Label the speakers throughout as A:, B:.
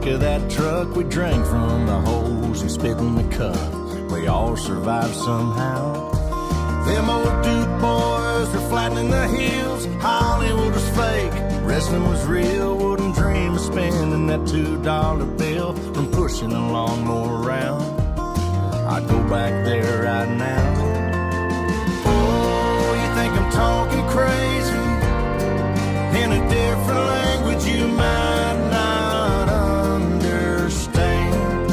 A: back of that truck, we drank from the hose and spit in the cup. We all survived somehow. Them old Duke boys were flattening the hills. Hollywood was fake, wrestling was real. Wouldn't dream of spending that $2 bill from pushing a lawnmower around. I'd go back there right now. Oh, you think I'm talking crazy? In a different language you might not understand.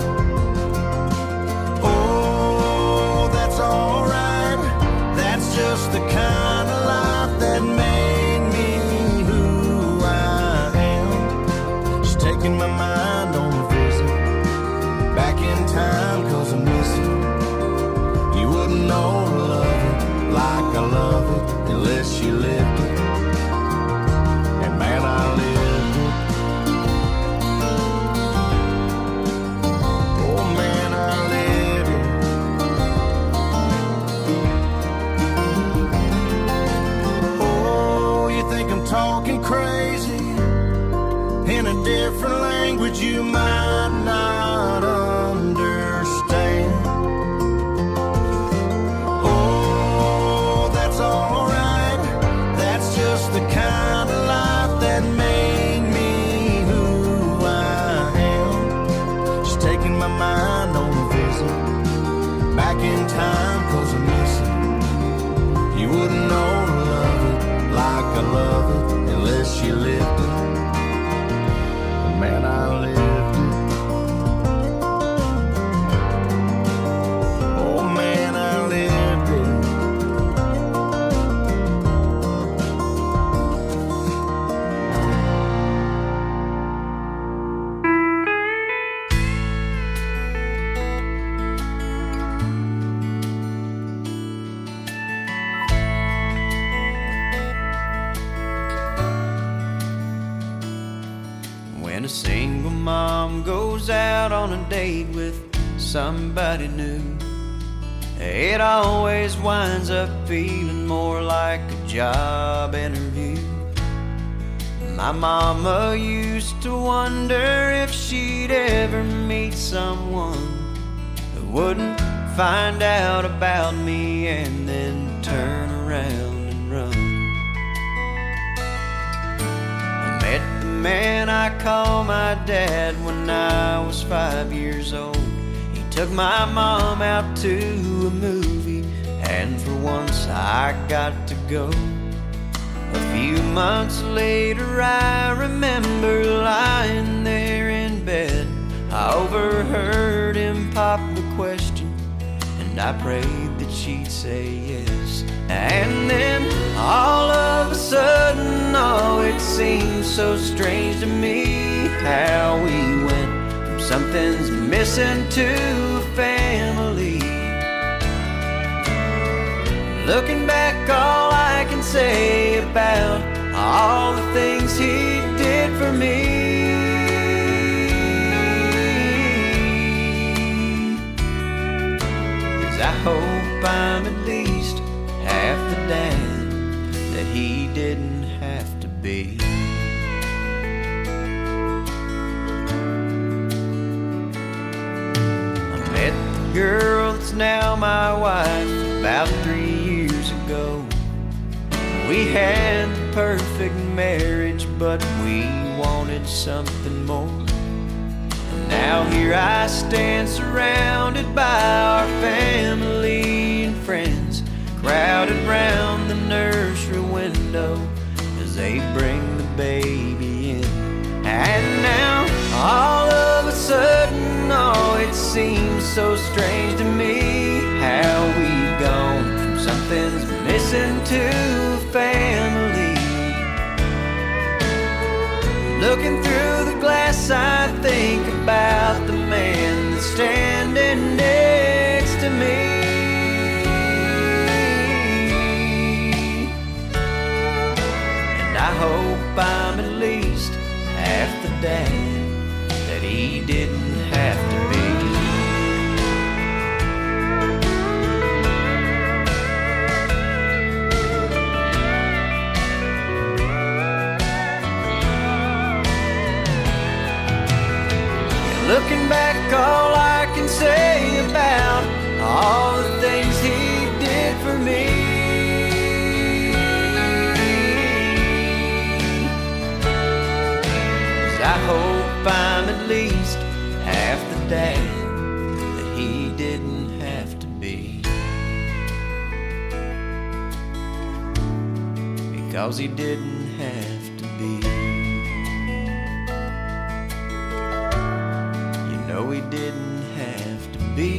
A: Oh, that's alright. That's just the kind of life that made me who I am. Just taking my mind on a visit back in time, 'cause I miss it. You wouldn't know to love it like I love it unless you lived it. And man, I lived it. Oh man, I lived it. Oh, you think I'm talking crazy? In a different language you might not understand. Oh, that's alright. That's just the kind of life that made me who I am. Just taking my mind on a visit back in time, 'cause I miss it. You wouldn't know to love it like I love it unless you lived it. Man, I lived it. Oh man, I lived it.
B: When a single mom goes out on a date with somebody new, it always winds up feeling more like a job interview. My mama used to wonder if she'd ever meet someone who wouldn't find out about me and then turn around and run. I met the man I call my dad when I was 5 years old. He took my mom out to a movie, and for once I got to go. A few months later I remember lying there in bed. I overheard him pop the question, and I prayed that she'd say yes. And then all of a sudden, oh, it seemed so strange to me how we went from something's missing to a family. Looking back, all I can say about all the things he did for me is I hope I'm at least half the dad that he didn't have to be. I met the girl that's now my wife about 3 years ago. We had the perfect marriage, but we wanted something more. And now here I stand surrounded by our family and friends, crowded round the nursery window as they bring the baby in. And now all of a sudden, oh, it seems so strange to me how we've gone from something's missing to family. Looking through the glass, I think about the man that's standing next to me. And I hope I'm at least half the dad that he didn't have to be. Looking back, all I can say about all the things he did for me is I hope I'm at least half the dad that he didn't have to be, because he didn't have to be. No, he didn't have to be.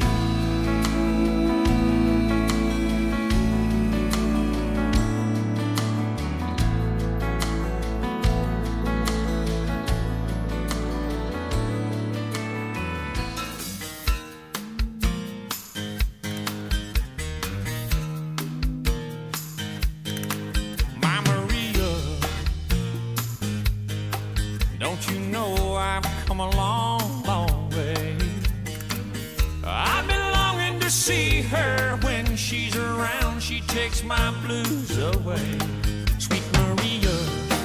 C: My Maria, don't you know I've come a long, long way? I've been longing to see her. When she's around, she takes my blues away. Sweet Maria,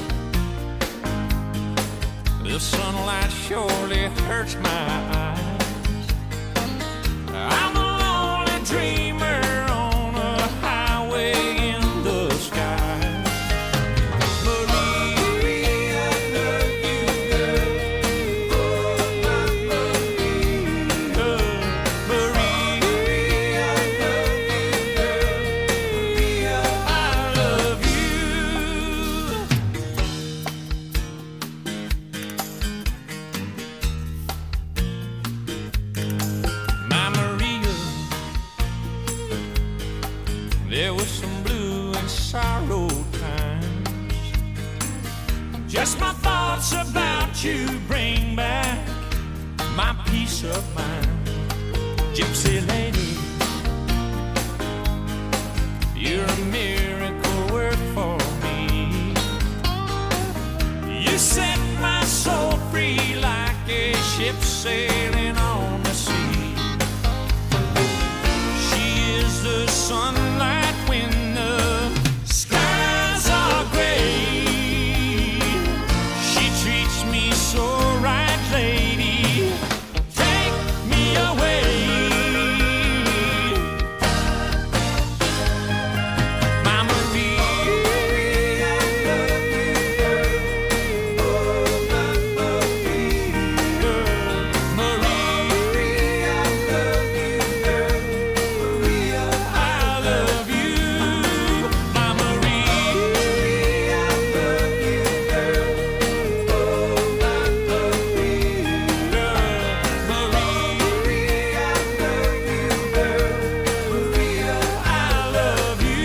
C: the sunlight surely hurts my eyes. I'm a lonely dreamer on a highway in the sky. Maria, I love you, girl. Oh, I love you, girl. Maria, I love you, girl. Maria, I love you. My Maria, there was some blue and sorrow times. Just my thoughts about you bring back my peace of mind. Gypsy lady, you're a miracle work for me. You set my soul free like a ship sailing on the sea. She is the sunlight when the skies are gray. She treats me so right, lady. Take me away. My Maria, I love you, girl. Oh, I love you, girl. Maria, I love you, girl. Maria, I love you. My Maria, I love you, girl. Oh, I love you, girl. Maria, I love you, girl. Maria, I love you.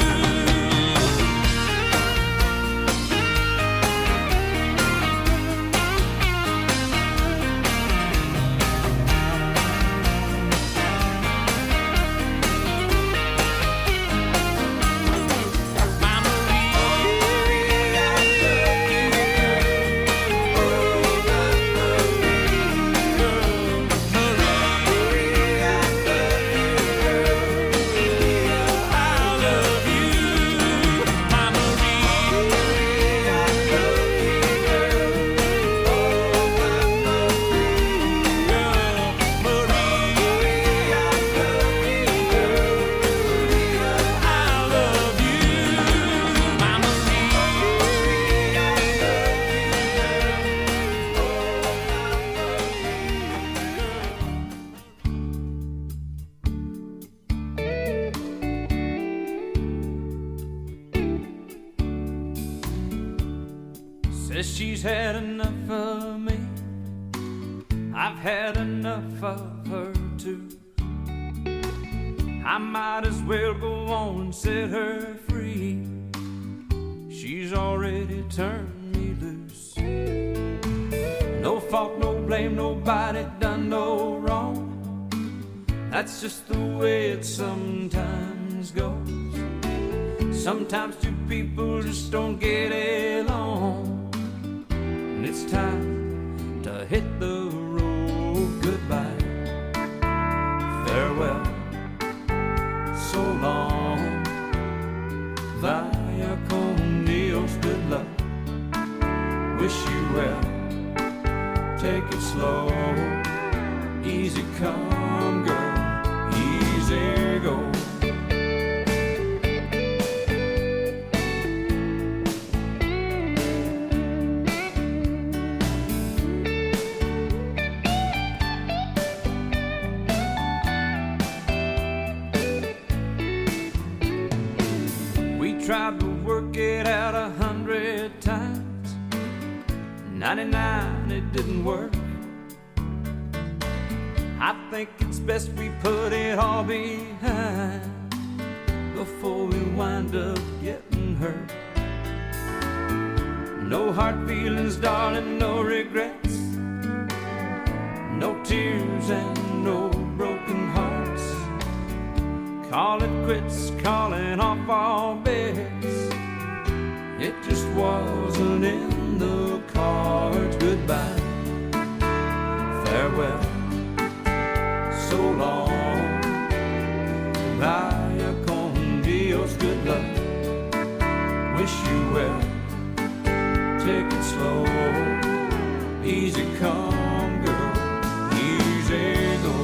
C: My Maria, I love you, girl. Oh, I love you, girl. Maria, I love you, girl. Maria, I love you. My Maria, I love you, girl. Oh, I love you, girl. Maria, I love you, girl. Maria, I love you. My Maria, I
B: Says she's had enough of me. I've had enough of her too. I might as well go on and set her free. She's already turned me loose. No fault, no blame, nobody done no wrong. That's just the way it sometimes goes. Sometimes two people just don't get along, and it's time to hit the road. Goodbye, farewell, so long, via con Dios, good luck, wish you well,
C: take it slow. Easy come, girl, easy go. Tried to work it out 100 times. 99, it didn't work. I think it's best we put it all behind before we wind up getting hurt. No hard feelings, darling, no regrets. No tears and no broken hearts. Call it quits, calling off all bets. It just wasn't in the cards. Goodbye, farewell, so long. Vaya con Dios, good luck. Wish you well. Take it slow. Easy come, girl, easy go.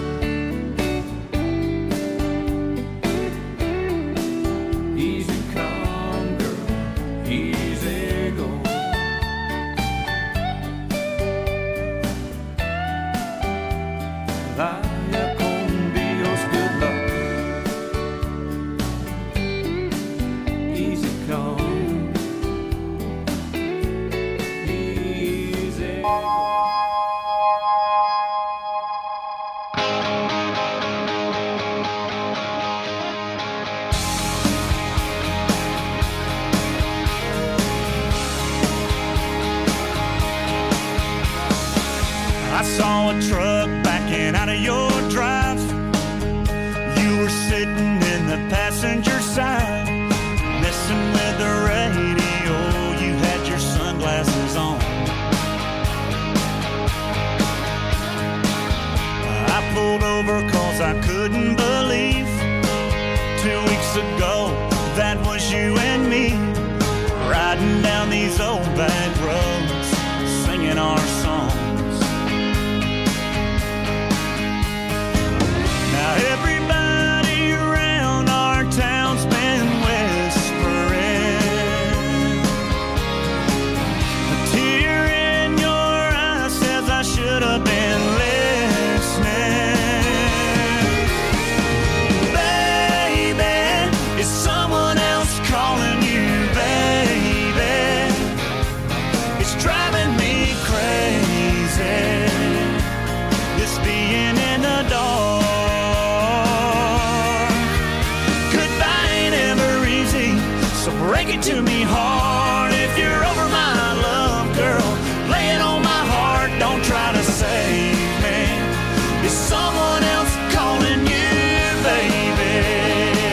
D: I saw a truck backing out of your drive. You were sitting in the passenger side, messing with the radio. You had your sunglasses on. I pulled over cause I couldn't believe 2 weeks ago that was you and me, riding down these old back roads, singing our songs. Now everybody around our town's been whispering. A tear in your eye says I should have been listening. Baby, is someone else calling you, baby? It's driving me crazy, this being in the dark. So break it to me hard if you're over my love, girl. Lay it on my heart, don't try to save me. Is someone else calling you, baby?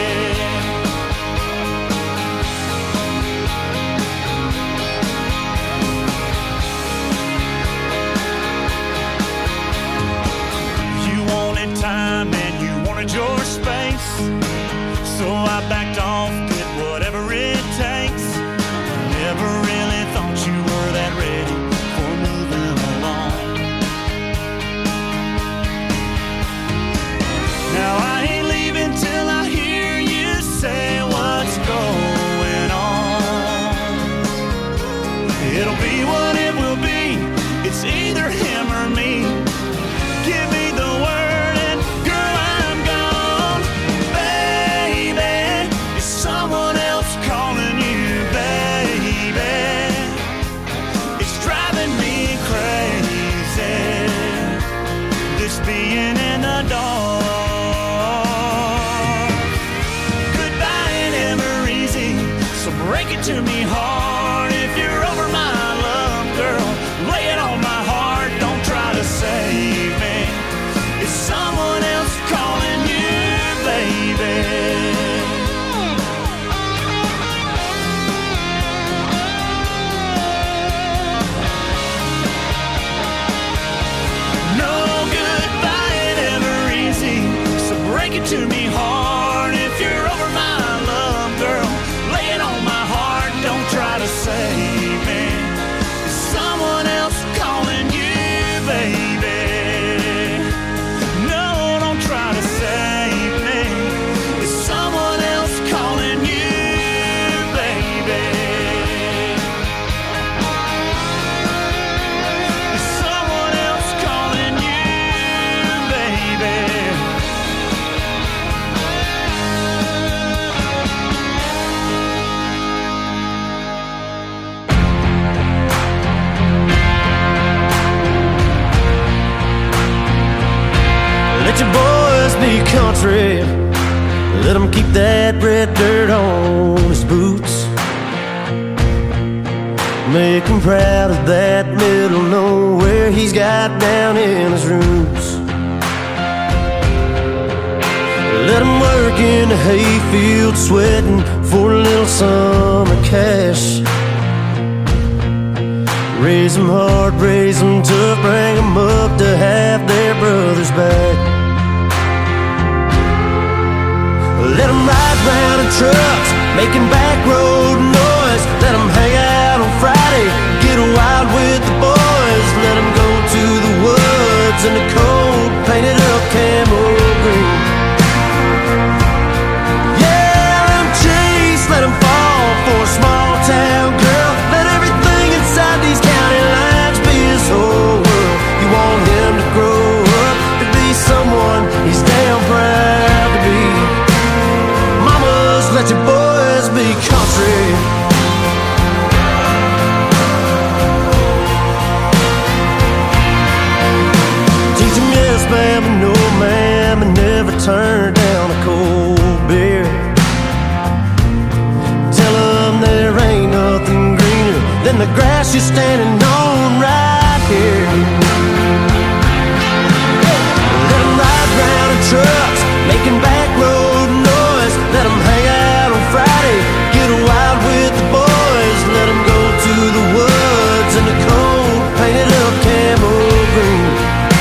D: You wanted time and you wanted your space, so I backed off, did whatever it takes. Never really thought you were that ready for moving along. Now I ain't leaving till I hear you say what's going on. It'll be what it will be, it's either him or me. Give me the word and girl, I'm gone. Baby, is someone else calling you, baby? It's driving me crazy, this being in the dark. Goodbye ain't ever easy, so break it to me hard if you're over my love, girl. Lay it on my heart, don't try to save me. Is someone else calling you, baby? Break it to me hard if you're over my love, girl. Lay it on my heart, don't try
A: country. Let him keep that red dirt on his boots. Make him proud of that middle nowhere he's got down in his roots. Let him work in the hayfield, sweating for a little summer cash. Raise them hard, raise them tough, bring them up to have their brothers back. Let them ride round in trucks, making back road noise. Let them hang out on Friday, get wild with the boys. Let them go to the woods in the cold, painted up camo green. Yeah, let them chase, let them fall for a small town girl. Let everything inside these county lines be his whole world. You want him to grow up to be someone he's damn proud to be. Mamas, let your boys be country. Teach them yes ma'am and no ma'am, and never turn down a cold beer. Tell them there ain't nothing greener than the grass you're standing on right here. Let them ride round in trucks, making back road noise. Let them hang out on Friday, get wild with the boys. Let them go to the woods in the cold, painted up camo green.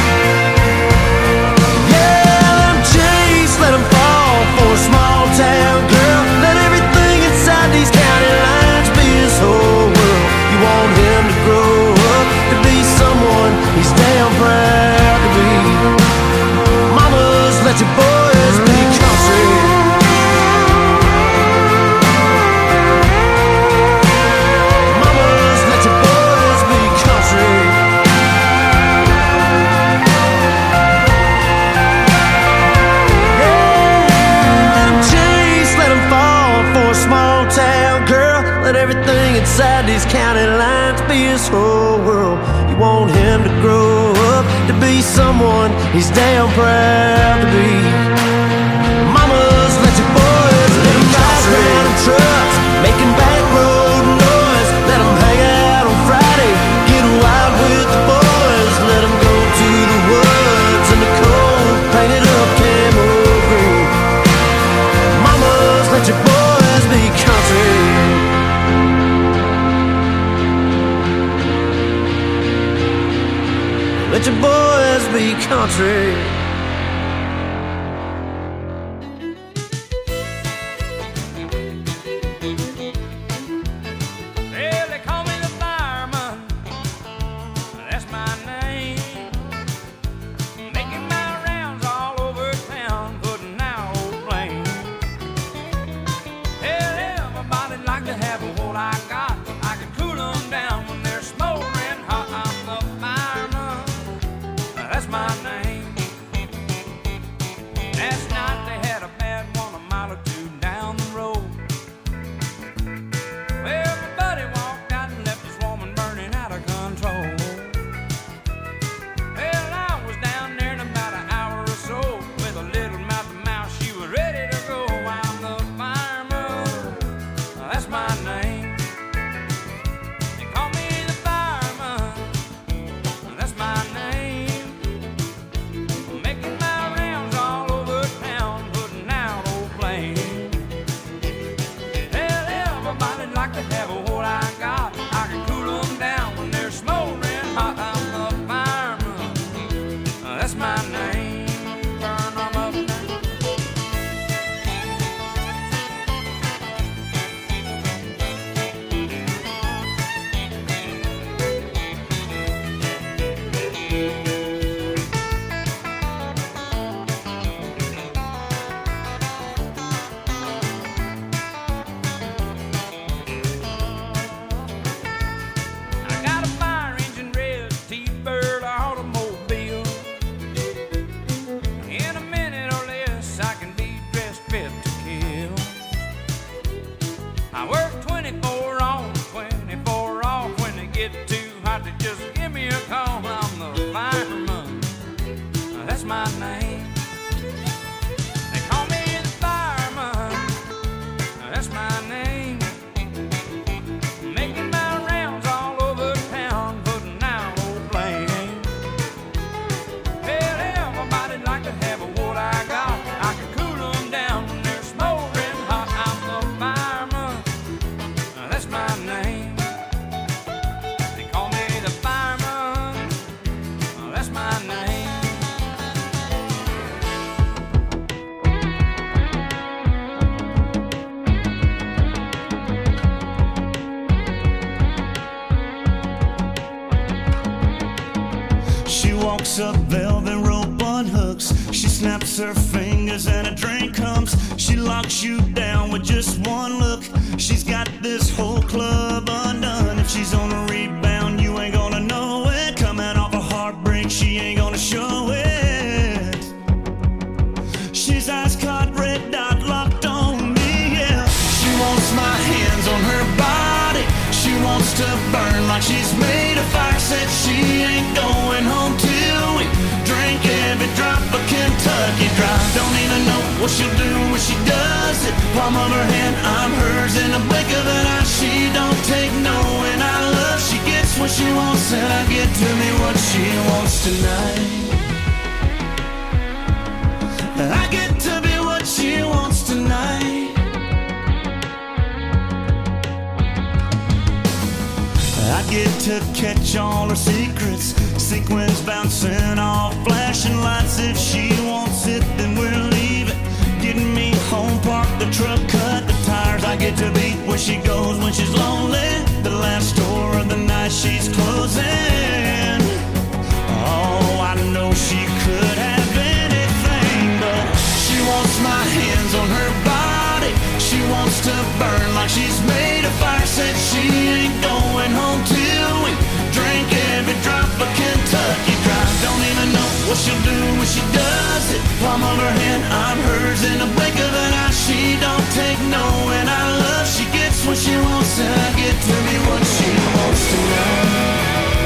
A: Yeah, let them chase, let them fall for a small town girl. Let everything inside these county lines be his whole world. You want him to grow up to be someone he's damn proud to be. Mamas, let your boys be country. Mamas, let your boys be country. Yeah, let them chase, let them fall for a small town girl. Let everything inside these county lines be his whole world. You want him to grow up to be someone he's damn proud to be. Mamas, let your boys let them ride around in trucks, making back road noise. Let them hang out on Friday, get wild with the boys. Let them go to the woods in the cold, painted up camo green. Mamas, let your boys be country. Let your boys be country.
C: Well, they call me the fireman, that's my name. Making my rounds all over town, putting out old flames. Hell, everybody like to have what I got. I can cool them down when they're smoldering hot. I'm the fireman, that's my name. Last night they had a bad one a mile or two down the road. Well, my buddy walked out and left his woman burning out of control. Well, I was down there in about an hour or so with a little mouth to mouth. She was ready to go. I'm the fireman, that's my name. They call me the fireman, that's my name. Making my rounds all over town, putting out old flames. Hell, everybody like to have what I got. I can cool them down when they're smoldering hot. I'm the fireman, that's my name. Burn them up now. I got a fire engine red T-Bird automobile. In a minute or less, I can be dressed fit to kill. I work 24 on, 24 off. When they get too hot, to just give me a call. I'm the fireman, that's my name.
D: walks up, velvet rope unhooks. She snaps her fingers and a drink comes. She locks you down with just one look. She's got this whole club undone. If she's on a rebound, you ain't gonna know it. Coming off a heartbreak, she ain't gonna show it. She's ice caught, red dot locked on me, yeah. She wants my hands on her body. She wants to burn like she's made of fire. Said she ain't going home till we drink every drop of Kentucky Dry. Don't even know what she'll do when she does it. Palm of her hand, I'm hers in a blink of an eye. She don't take no and I love. She gets what she wants and I get to me what she wants tonight. I get to be what she wants tonight. I get to catch all her secrets. Sequins bouncing off flashing lights. If she wants it, then we're leaving. Getting me home, park the truck, cut the tires. I get to be where she goes when she's lonely. The last store of the night she's closing. Oh, I know she could have anything, but she wants my hands on her body. She wants to burn like she's made of fire. Said she ain't going home till we drink every drop of Kentucky Dry. Don't even know what she'll do when she does it. Palm of her hand, I'm hers in a blink of an eye. She don't take no and I love. She gets what she wants and I get to be what she wants tonight.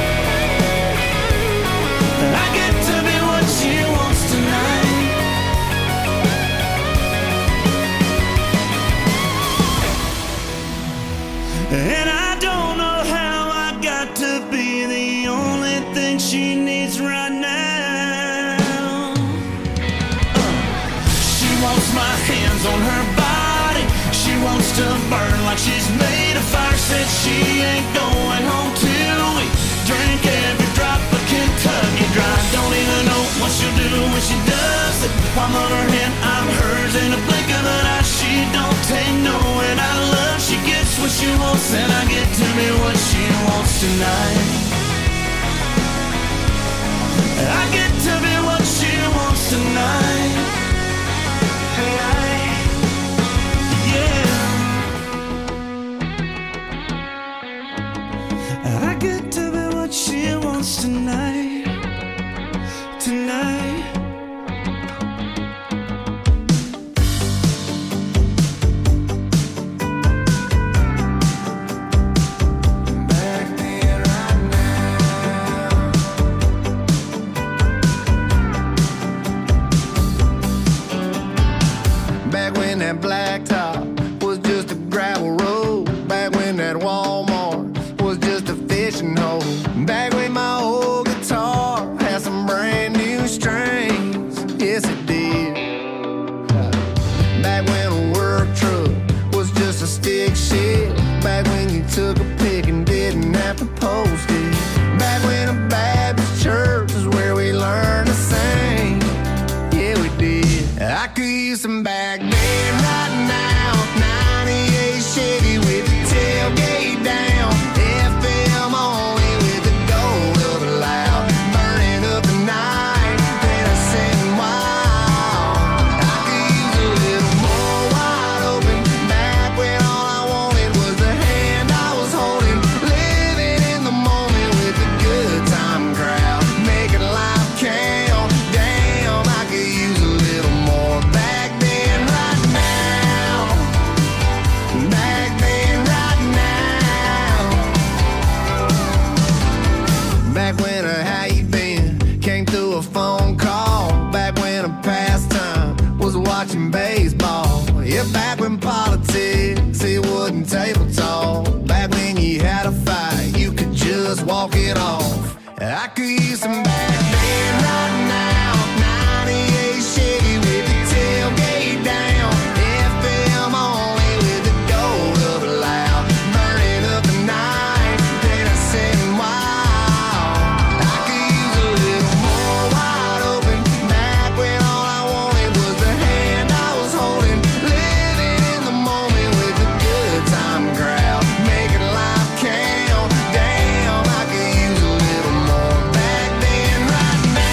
D: I get to be what she wants tonight. And I don't know how I got to be the only thing she needs right now. She wants my hands on her body. She wants to burn like she's made of fire. Said she ain't going home till we drink every drop of Kentucky Dry. Don't even know what she'll do when she does it. Palm of her hand, I'm hers in a blink of an eye. She don't take no and I love. She gets what she wants and I get to be what she wants tonight. I get to be what she wants tonight. Yeah. I get to be what she wants tonight. Tonight.
A: That blacktop was just a gravel road. Back when that Walmart was just a fishing hole. Back when my old guitar had some brand new strings. Yes, it did. Back when a work truck was just a stick shift. Back when you took a pic and didn't have to post it. Back when a Baptist church was where we learned to sing. Yeah, we did. I could use some back then. Right now, 98 Chevy with the tailgate down, FM only with the gold of the loud, burning up the night, then I sitting wild. I could use a little more wide open, back when all I wanted was the hand I was holding, living in the moment with the good time crowd, making life count. Damn, I could use a little more back then, right now. Back then, right now. Back when a how you been came through a phone call. Back when a pastime was watching baseball. Yeah, back when politics, it wasn't table talk. Back when you had a fight, you could just walk it off. I could use some back then, right now. 98 Chevy with the tailgate down, FM only with the gold of the loud, burning up the night, then I sitting wild. I could use a little more wide open, back when all I wanted was the hand I was holding, living in the moment with the good time crowd, making life count. Damn, I could use a little more back then, right now.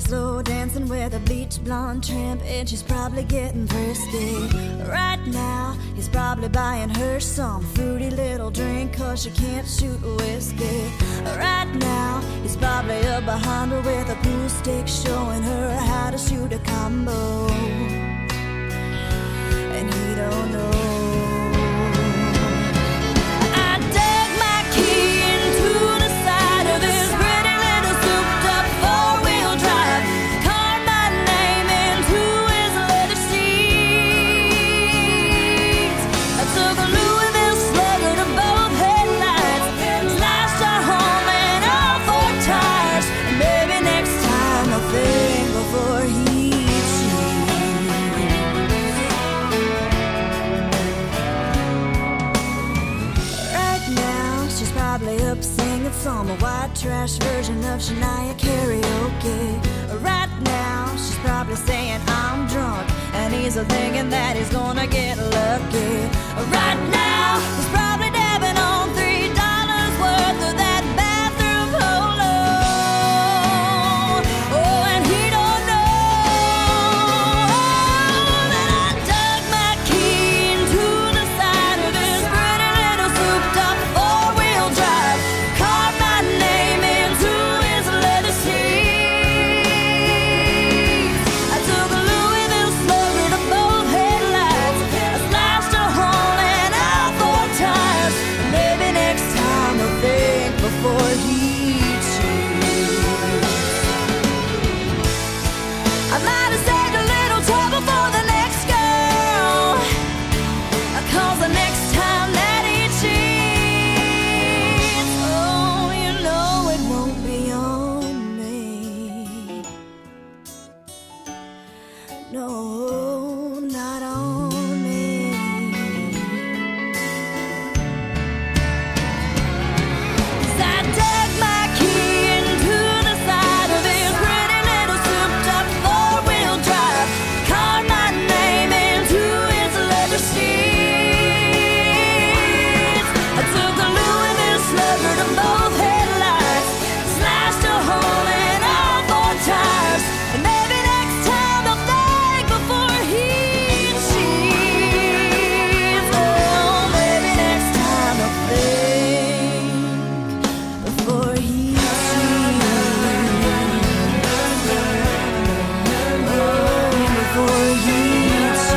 E: slow dancing with a bleach blonde tramp, and she's probably getting frisky. Right now, he's probably buying her some fruity little drink, cause she can't shoot whiskey. Right now, he's probably up behind her with a pool stick, showing her how to shoot a combo. And he don't know. Some white trash version of Shania karaoke. Right now, she's probably saying I'm drunk, and he's thinking that he's gonna get lucky. Right now, he's probably dabbing on $3 worth of that bathroom polo. Oh, and he don't know that I dug my key into the side of his pretty little souped-up four-wheel drive. No, not on me. 'Cause I dug my key into the side of his pretty little souped-up four-wheel drive, carved my name into his leather seats. I took a Louisville slugger to both headlights, slashed a hole in all four tires, and maybe next time I'll think before he cheats. Oh, maybe next time I'll think before he cheats. Oh, before he cheats.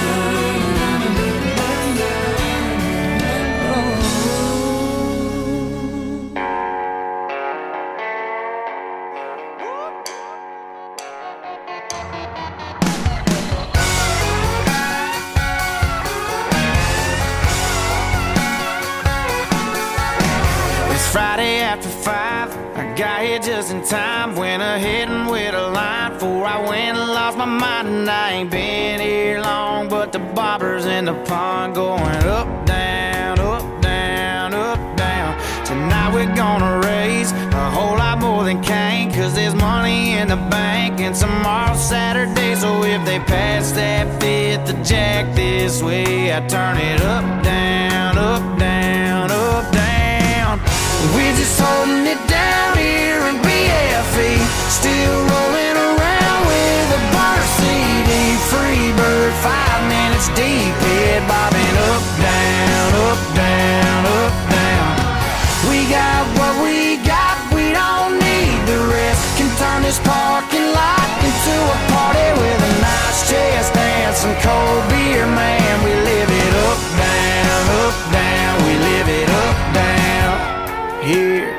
B: It's Friday after 5. I got here just in time. Went ahead and with a line before I went and lost my mind. And I ain't been here long, but the bobbers in the pond going up, down, up, down, up, down. Tonight we're gonna raise a whole lot more than Cain, 'cause there's money in the bank, and tomorrow's Saturday. So if they pass that fifth of Jack this way, I turn it up, down, up, down, up, down. We're just holding it down here in BFE, still rolling around with a burnt CD. Free bird, 5 minutes deep, head bobbing up, down, up, down, up, down. We got what we got, we don't need the rest. Can turn this parking lot into a party with a nice chest and some cold beer, man. We live it up, down, we live it up, down here.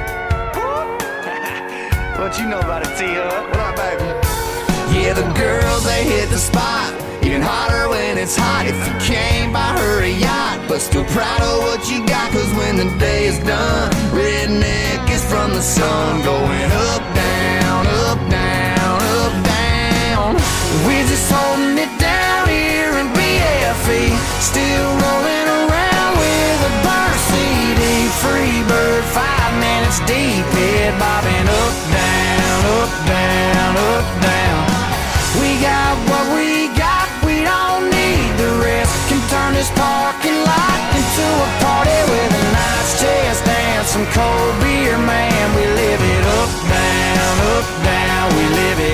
B: What you know about it, T-Hub? What up, baby? Yeah, the girls, they hit the spot, even hotter when it's hot. If you came by her a yacht, but still proud of what you got, 'cause when the day is done, redneck is from the sun, going up, down, up, down, up, down. We're just holding it down here in BFE, still rolling around with a burnt CD. Free bird, 5 minutes deep, head bobbing up, down, up, down, up, down. We got what we got, we don't need the rest. Can turn this parking lot into a party with a nice chest and some cold beer, man. We live it up, down, we live it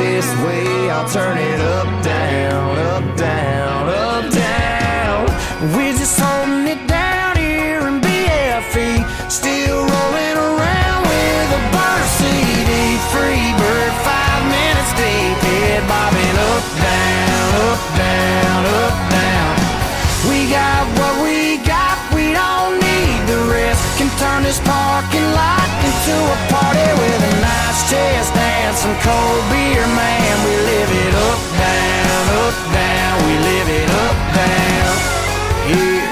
A: this way, I'll turn it up, down, up, down, up, down. We're just holding it down here in BFE, still rolling around with a burnt CD. Free bird, 5 minutes deep, head bobbing up, down, up, down, up, down. We got what we got, we don't need the rest. Can turn this parking lot into a party with a nice chest and some cold beer, man. We live it up, down, we live it up, down, yeah.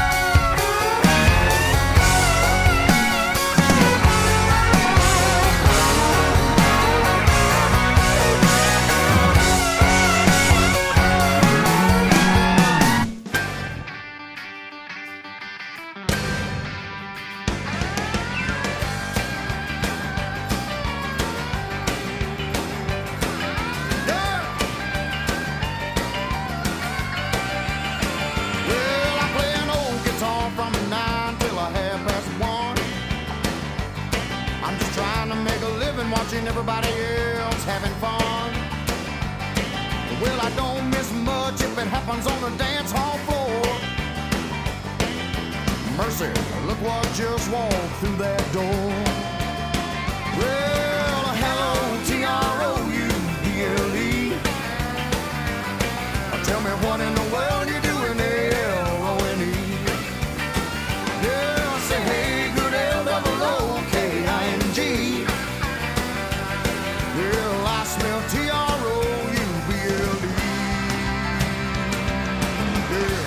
F: Watching everybody else having fun. Well, I don't miss much if it happens on the dance hall floor. Mercy, look what just walked through that door. Well, hello, TROUBLE. Tell me what in the world you doing there, LONE. Yeah, I say, hey, good LOOKING. Well, I smell TROUBLE. Yeah.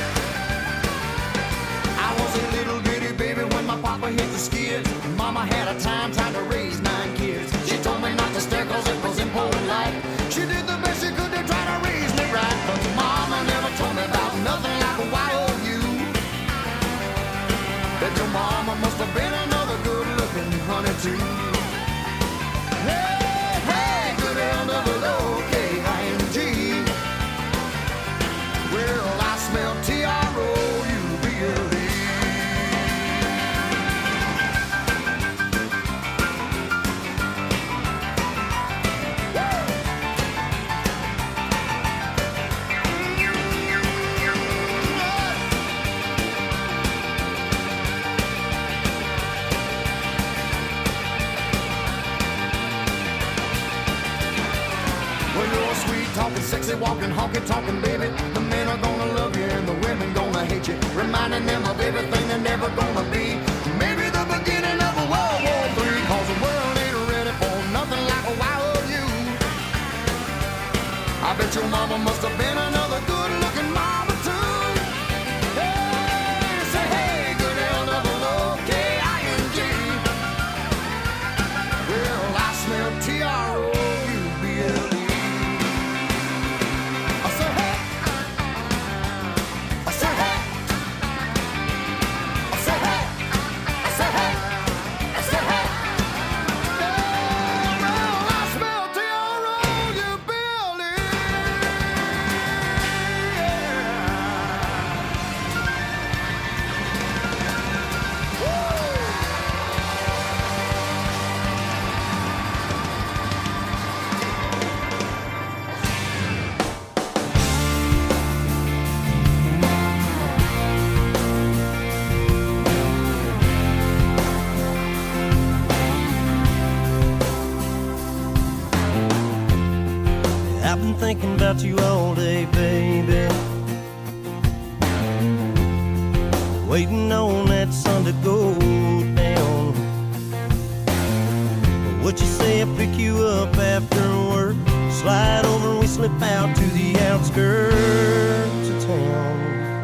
F: I was a little bitty baby when my papa hit the skids. Mama had a time trying to raise 9 kids. She told me not to stare cause it was impolite. She did the best she could to try to raise me right, but mama never told me about nothing like a YOU. Bet your mama must have been another good-looking honey too. Well, I smell TROUBLE. Talking sexy, walking, honky, talking, baby. The men are gonna love you and the women gonna hate you, reminding them of everything they're never gonna be. Maybe the beginning of a World War III, cause the world ain't ready for nothing like a YOU. I bet your mama must have been another good-looking mama too. Hey, say hey, good LOOKING. Well, I smell TROUBLE.
G: I've been thinking about you all day, baby, waiting on that sun to go down. What you say I pick you up after work, slide over and we slip out to the outskirts of town.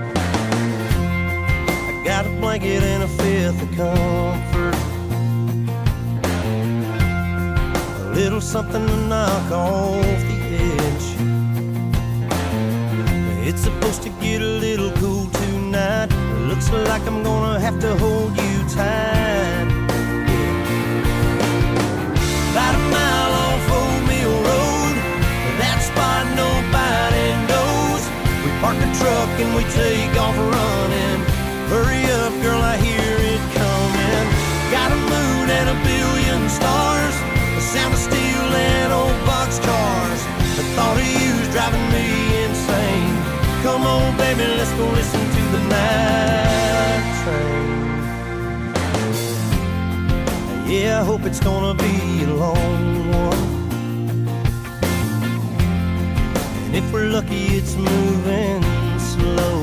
G: I got a blanket and a fifth of comfort, a little something to knock off the edge. It's supposed to get a little cool tonight. Looks like I'm gonna have to hold you tight. About a mile off Old Mill Road, that spot nobody knows. We park the truck and we take off running. Hurry up, girl, I hear it coming. Got a moon and a billion stars, the sound of steel and old boxcars. baby, let's go listen to the night train. Yeah, I hope it's gonna be a long one. And if we're lucky, it's moving slow.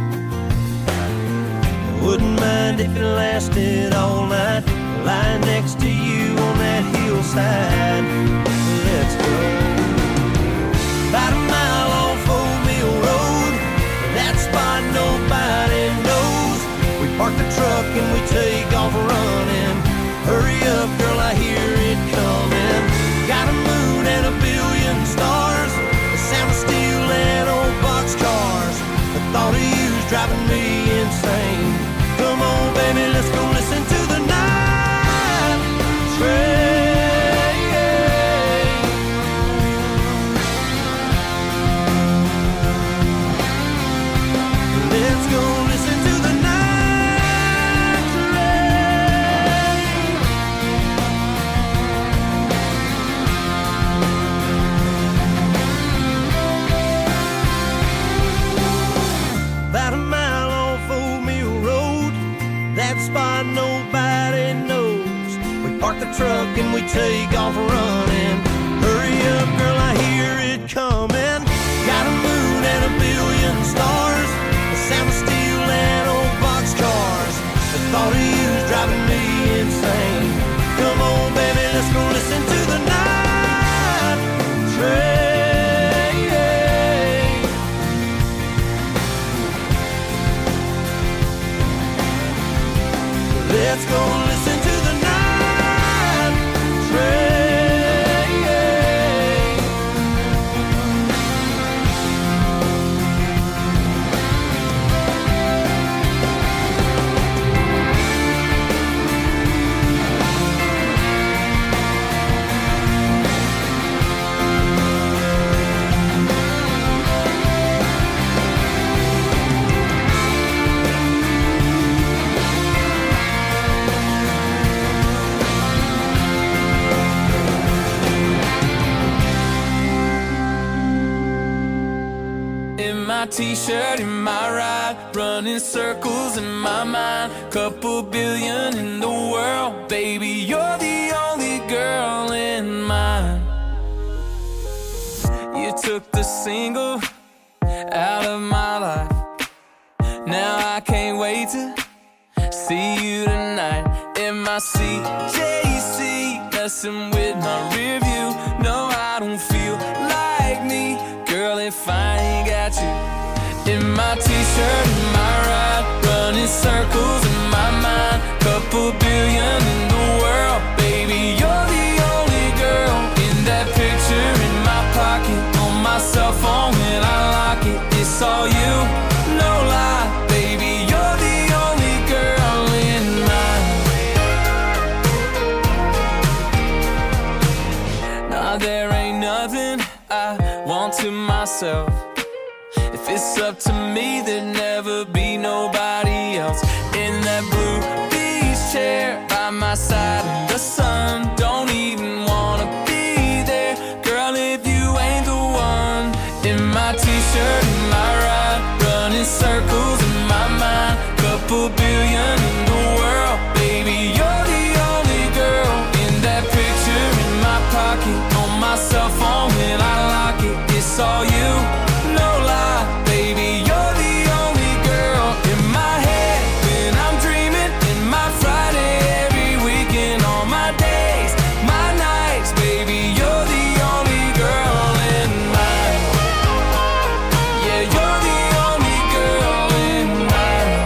G: I wouldn't mind if it lasted all night, lying next to you on that hillside. Let's go. About a mile off Old Mill Road, that spot nobody knows. We park the truck and we take off running. Hurry up, girl, I hear it coming. Got a moon and a billion stars, the sound of steel and old boxcars. The thought of you's driving me insane. Come on, baby, let's go listen to the night train. Let's go listen to the night train. About a mile off Old Mill Road, that spot nobody knows. We park the truck and we take off running. Hurry up, girl, I hear it coming. Got a moon and a billion stars, the sound of steel and old boxcars. The thought of you's driving me insane. Come on, baby, let's go listen to the night train. Let's go listen to the night train.
H: T-shirt in my ride, running circles in my mind. Couple billion in the world, baby, you're the only girl in mine. You took the single out of my life. Now I can't wait to see you tonight. In my CJC, messing with my rear view. No, I don't feel like me, girl, if I ain't got you. In my t-shirt, in my ride, running circles in my mind. Couple billion in the world, baby, you're the only girl. In that picture in my pocket, on my cell phone when I lock it, it's all you, no lie, baby, you're the only girl in mine. Nah, there ain't nothing I want to myself. If it's up to me, there'd never be nobody else. In that blue beach chair by my side in the sun, don't even wanna be there, girl, if you ain't the one. In my t-shirt, in my ride, running circles in my mind. Couple billion in the world, baby, you're the only girl. In that picture in my pocket, on my cell phone when I lock it, it's all you, no lie, baby, you're the only girl. In my head when I'm dreaming, in my Friday every weekend, all my days, my nights, baby, you're the only girl in mine. Yeah, you're the only girl in mine.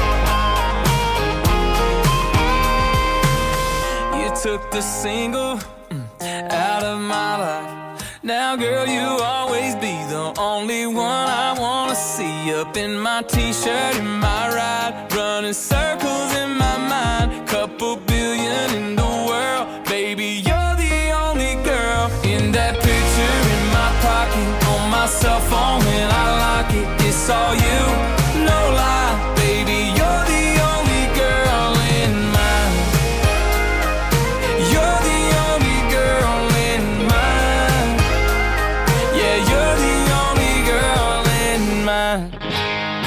H: You took the single out of my life. Now, girl, you always be the only one I wanna see. Up in my t-shirt, in my ride, running circles in my mind. Couple billion in the world, baby, you're the only girl. In that picture in my pocket, on my cell phone when I lock it, it's all you, no lie, baby, you're the only girl in mine. You're the only girl in mine. Yeah, you're the only girl in mine.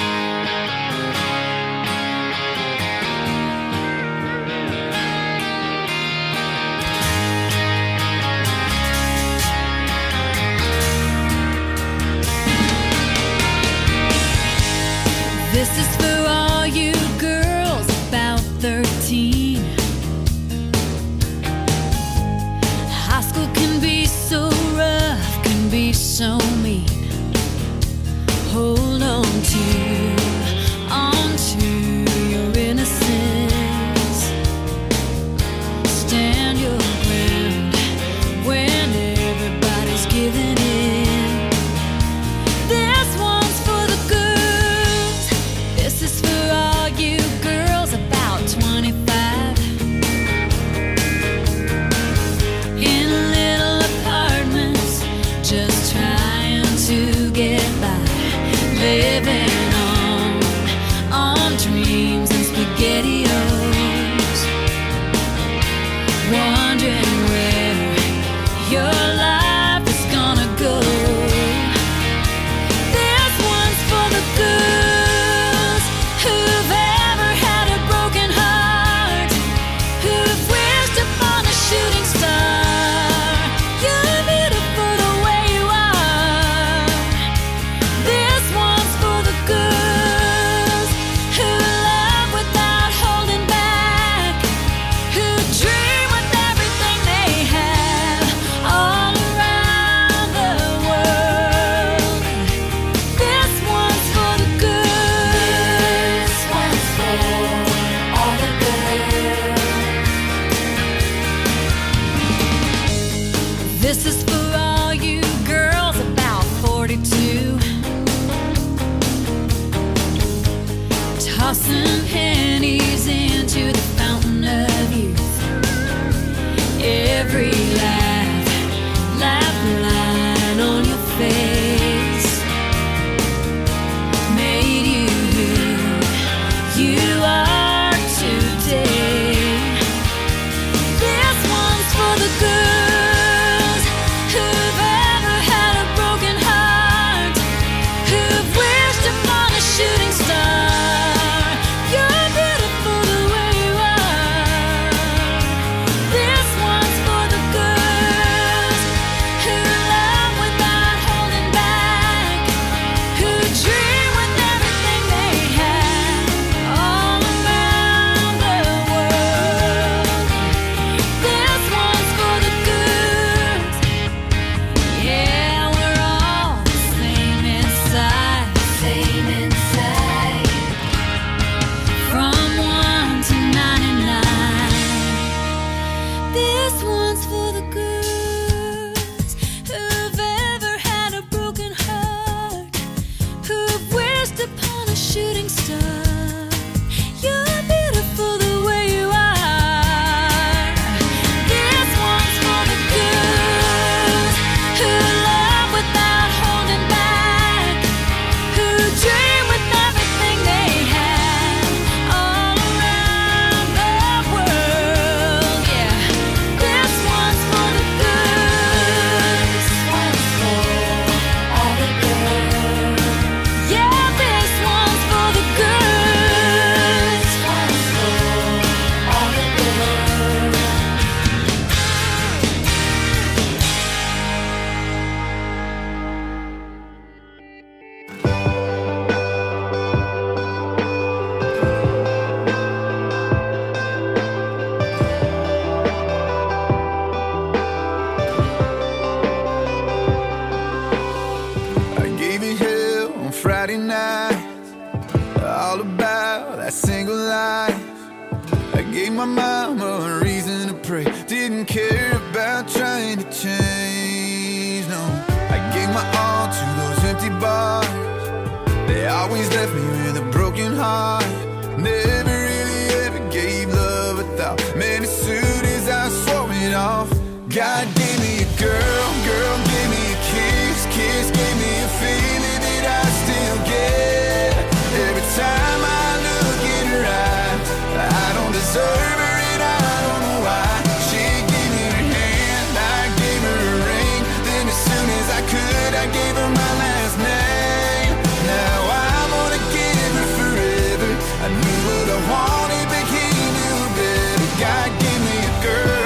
E: living on dreams and SpaghettiOs, wondering where your life is gonna go. This one's for the girls who've ever had a broken heart, who've wished upon a shooting star. You're beautiful the way you are. This one's for the girls who love without holding back, who dream with everything they have all around the world. This one's for the girls. This one's for all the girls. This is for all you girls about 42, tossing pennies into the fountain of youth. Every laugh line on your face made you who you are today. This one's for the girls who've ever had a broken heart, who've wished upon a shooting star. You're beautiful the way you are. This one's for the girls who love without holding back, who dream with everything they have all around the world. This one's for the girls. Yeah, we're all the same inside, same inside. From 1 to 99. This one's for the girls who've ever had a broken heart, who've wished upon a shooting star. You're beautiful the way you are. This one's for the girls who love without holding back, who dream with everything they have all around the world. Yeah, this one's for the girls. This one's for all the girls. Yeah, this one's for the girls. This one's for all the girls.
F: I gave you hell on Friday night, all about that single life. I gave my mama a reason to pray, didn't care about trying to change, no. I gave my all to those empty bars, they always left me with a broken heart. Never really ever gave love a thought, man, as soon as I swore it off. God gave me a girl, girl gave me a kiss, kiss gave me a feeling that I still get. Every time I look in her eyes, I don't deserve her and I don't know why. She gave me her hand, I gave her a ring, then as soon as I could, I gave her my last name. Now I'm gonna give her forever. I knew what I wanted, but he knew better. God gave me a girl.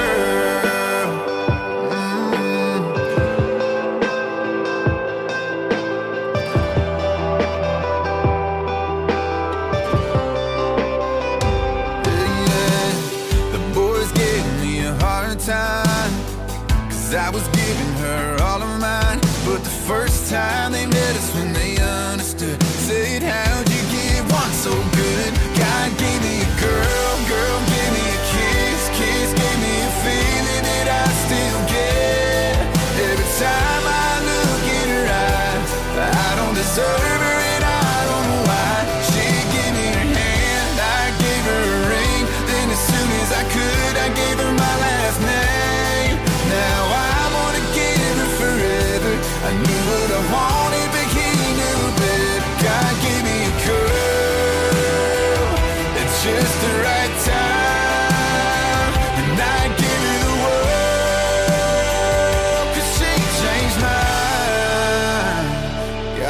F: Yeah, the boys gave me a hard time, 'cause I was giving her all of mine. But the first time they met us when they understood, said, how'd you give one so good? God gave me a girl, girl gave me a kiss, kiss gave me a feeling that I still get. Every time I look in her eyes, I don't deserve her and I don't know why. She gave me her hand, I gave her a ring, then as soon as I could, I gave her my last name. Now I'm gonna give her forever. I knew what I wanted, but he knew better. God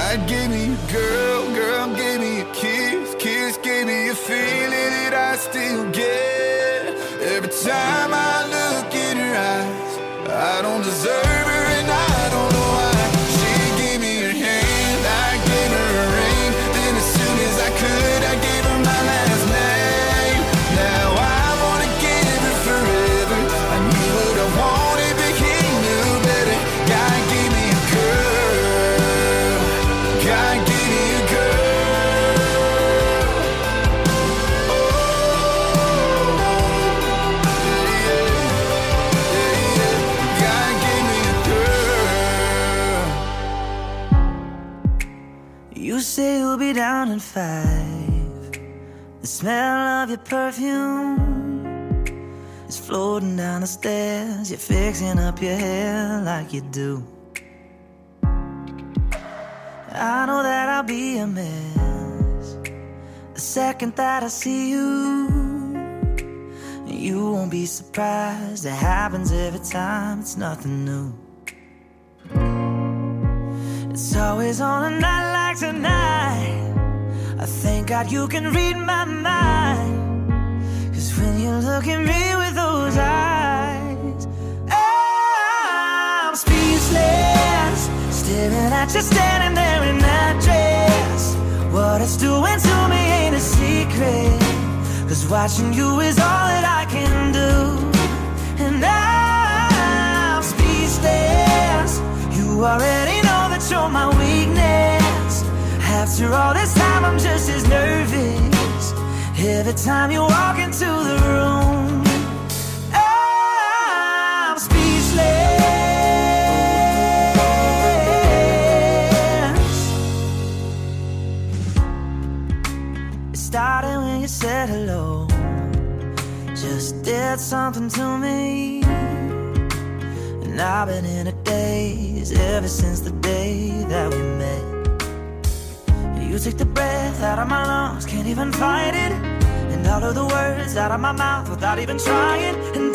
I: God gave me a girl, girl gave me a kiss, kiss gave me a feeling that I still get. Every time I look in her eyes, I don't deserve her and I don't know why. She gave me her hand, I gave her a ring. Then as soon as I could, I gave her my last name. Now I wanna give her forever. I knew what I wanted, but he knew better. God gave me a girl, God gave me a girl.
J: You say you'll be down in 5. The smell of your perfume is floating down the stairs. You're fixing up your hair like you do. I know that I'll be a mess the second that I see you. You won't be surprised, it happens every time, it's nothing new. It's always on a night like tonight. I thank God you can read my mind. 'Cause when you look at me with those eyes, I'm speechless, staring at you standing there in that dress. What it's doing to me ain't a secret, 'cause watching you is all that I can do. And I'm speechless, you already know that you're my weakness. After all this time I'm just as nervous every time you walk into the room. I'm speechless. It started when you said hello, just did something to me. And I've been in a daze ever since the day that we met. You take the breath out of my lungs, can't even fight it. And all of the words out of my mouth without even trying. And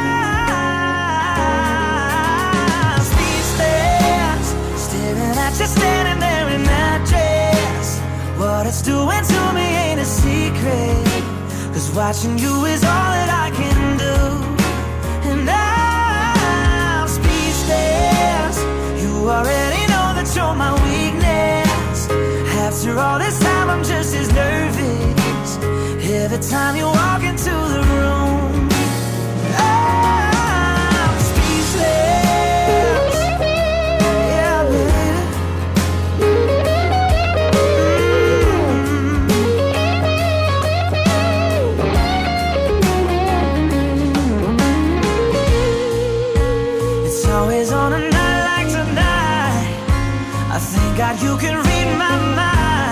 J: I'm speechless, staring at you standing there in that dress. What it's doing to me ain't a secret, 'cause watching you is all that I can do. And I'm speechless, you already know that you're my weakness. After all this time I'm just as nervous every time you walk into the room. I'm speechless. Yeah, baby. It's always on a night like tonight. I thank God you can read my mind.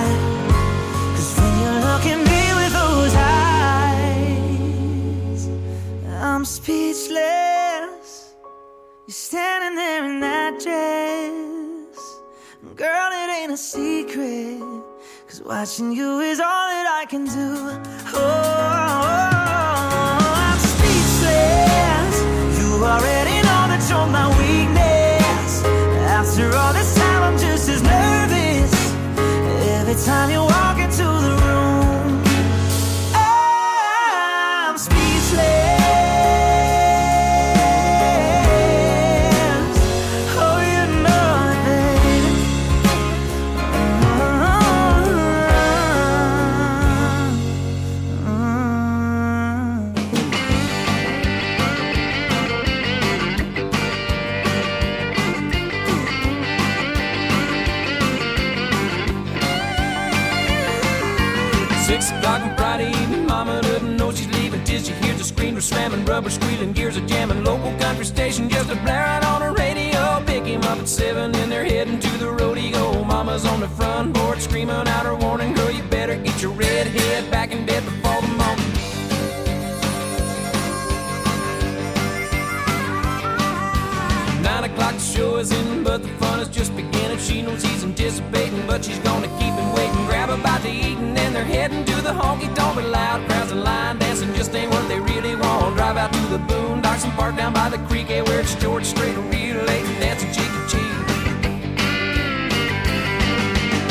J: I'm speechless, you're standing there in that dress. Girl, it ain't a secret, 'cause watching you is all that I can do. Oh, I'm speechless, you already know that you're my weakness. After all this time I'm just as nervous every time you walk into the room. I'm speechless.
H: Slamming, rubber squealing, gears are jamming. Local country station just a blaring on the radio. Pick him up at 7 and they're heading to the rodeo. Mama's on the front porch screaming out her warning. Girl, you better get your red head back in bed before the morning. 9 o'clock the show is in, but the fun is just beginning. She knows he's anticipating, but she's gonna keep him waiting. Grab a bite to eat and then they're heading to the honky tonk. Loud crowds and line dancing just ain't what they really want. Drive out to the boondocks and park down by the creek, where it's George Strait, real late and dancing cheek to cheek.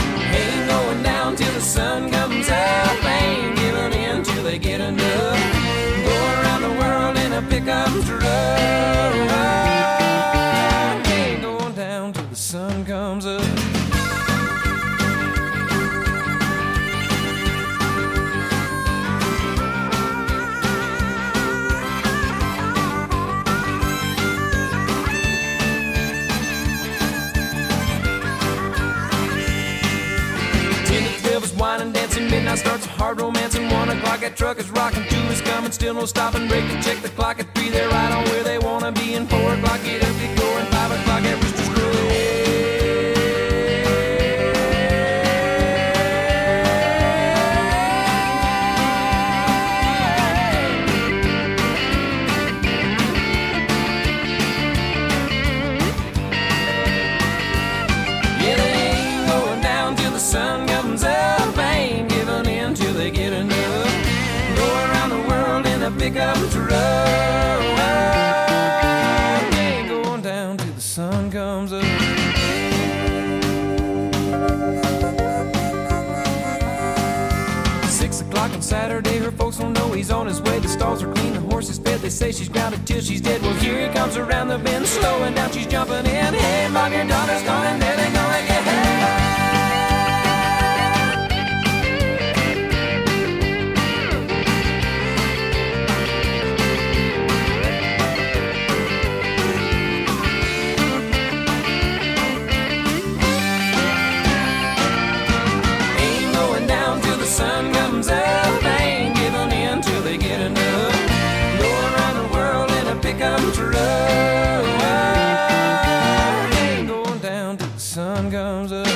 H: midnight starts a hard romance, and 1 o'clock that truck is rocking. 2 is coming, still no stopping. Break to check the clock at 3, they're right on where they wanna be. And 4 o'clock get up, get going. 5 o'clock at Rooster's Crow. Sun comes up, ain't giving in till they get enough. Go around the world in a pickup truck. Ain't going down till the sun comes up. 6 o'clock on Saturday, her folks don't know he's on his way. The stalls are clean, the horse is fed. They say she's grounded till she's dead. Well, here he comes around the bend, slowing down, she's jumping in. Hey, Mom, your daughter's gone, and then they're gonna get hey. Sun comes up, ain't giving in till they get enough. Go around the world in a pickup truck. Ain't going down till the sun comes up.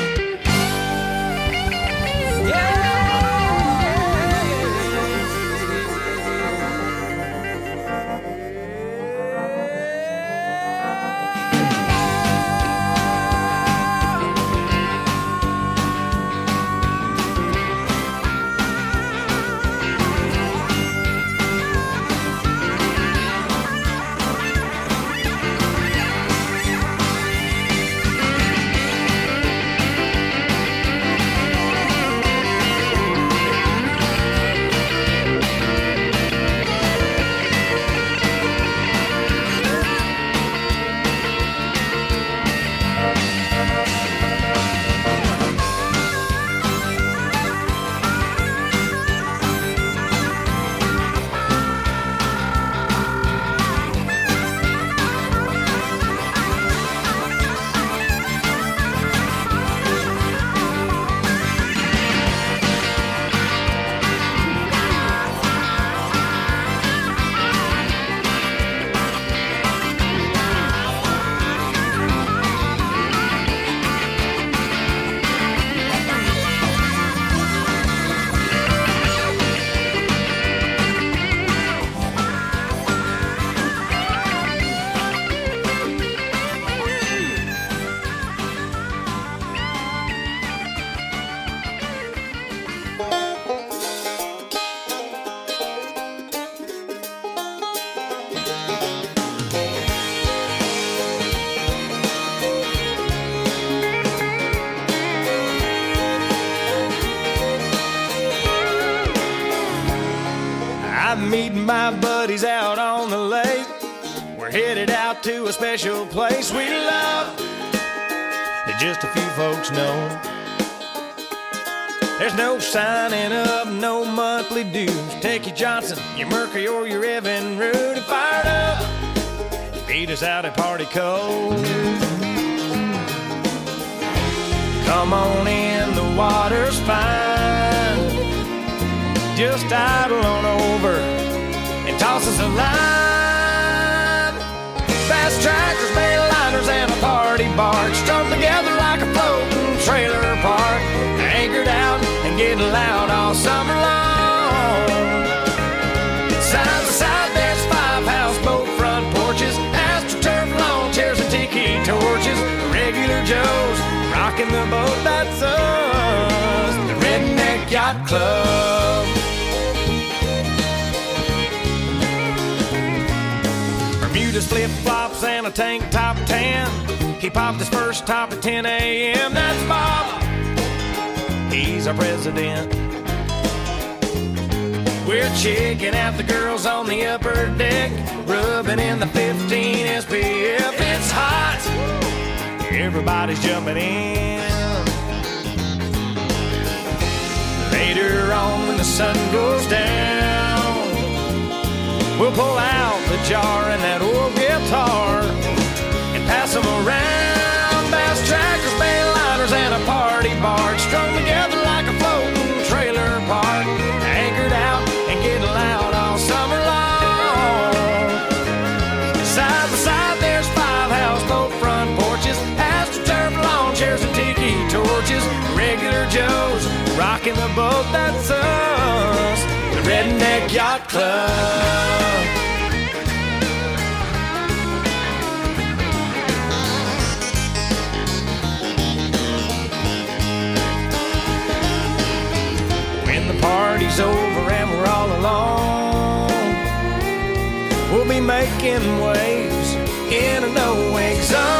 B: I'm meeting my buddies out on the lake. We're headed out to a special place we love that just a few folks know. There's no signing up, no monthly dues. Take your Johnson, your Mercury, or your Evan Root and fired up. Beat us out at Party Cove. Come on in, the water's fine. Just idle on over and toss us a line. Fast tractors, mail liners, and a party barge strung together like a floating trailer park. Anchored out and getting loud all summer long. Side to side, there's 5 houseboat front porches, astroturf lawn chairs and tiki torches. Regular Joes rocking the boat, that's us, the Redneck Yacht Club. Bermuda's flip-flops and a tank top tan. He popped his first top at 10 a.m. That's Bob, he's our president. We're checking out the girls on the upper deck, rubbing in the 15 SPF. It's hot, everybody's jumping in. Later on when the sun goes down, we'll pull out the jar and that old guitar and pass them around. Bass trackers, mail liners, and a party barge strung together like a floating trailer park.
C: lawn chairs and tiki torches, regular Joes rocking the boat that's us, the Redneck Yacht Club. When the party's over and we're all alone, we'll be making waves in a no-wake zone.